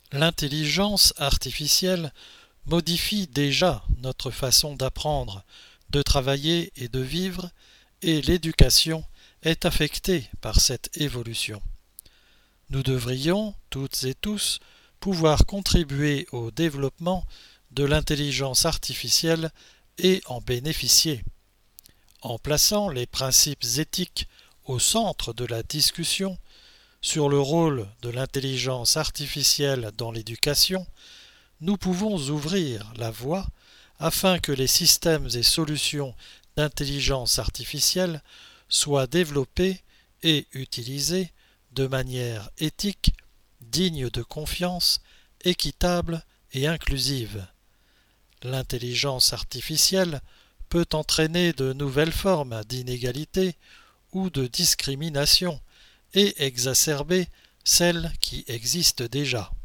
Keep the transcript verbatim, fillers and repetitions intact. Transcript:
L'intelligence artificielle modifie déjà notre façon d'apprendre, de travailler et de vivre, et l'éducation est affectée par cette évolution. Nous devrions, toutes et tous, pouvoir contribuer au développement de l'intelligence artificielle et en bénéficier. En plaçant les principes éthiques au centre de la discussion sur le rôle de l'intelligence artificielle dans l'éducation, nous pouvons ouvrir la voie afin que les systèmes et solutions d'intelligence artificielle soient développés et utilisés de manière éthique, digne de confiance, équitable et inclusive. L'intelligence artificielle peut entraîner de nouvelles formes d'inégalité ou de discrimination et exacerber celles qui existent déjà.